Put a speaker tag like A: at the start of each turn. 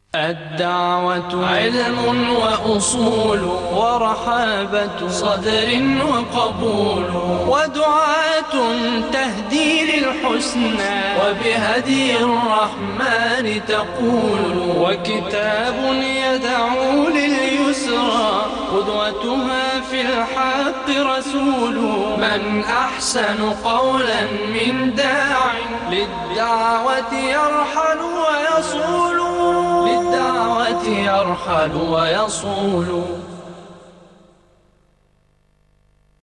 A: الدعوة علم وأصول ورحابة صدر وقبول ودعاة تهدي للحسنى وبهدي الرحمن تقول وكتاب يدعو لليسرى قدوتها في الحق رسول من أحسن قولا من داع للدعوة يرحل ويصول